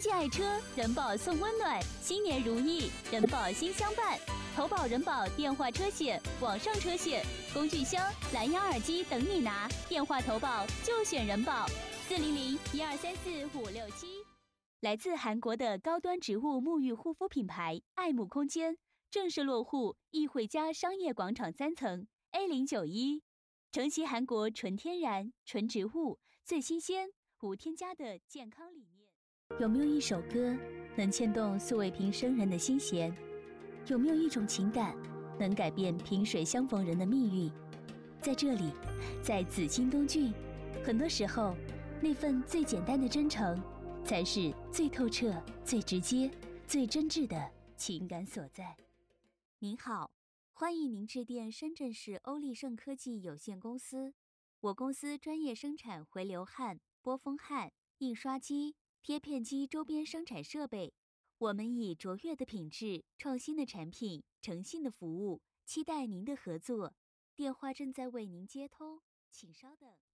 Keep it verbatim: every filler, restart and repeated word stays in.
戚爱车，人保送温暖，新年如意，人保心相伴。投保人保电话车险、网上车险、工具箱、蓝牙耳机等你拿，电话投保就选人保。四零零一二三四五六七。来自韩国的高端植物沐浴护肤品牌爱慕空间正式落户益惠家商业广场三层 A 零九一，承袭韩国纯天然、纯植物、最新鲜、无添加的健康理念。有没有一首歌能牵动素未平生人的心弦？有没有一种情感能改变萍水相逢人的命运？在这里，在紫金东郡，很多时候，那份最简单的真诚，才是最透彻、最直接、最真挚的情感所在。您好，欢迎您致电深圳市欧力盛科技有限公司。我公司专业生产回流焊、波峰焊、印刷机、贴片机周边生产设备。我们以卓越的品质、创新的产品、诚信的服务，期待您的合作。电话正在为您接通，请稍等。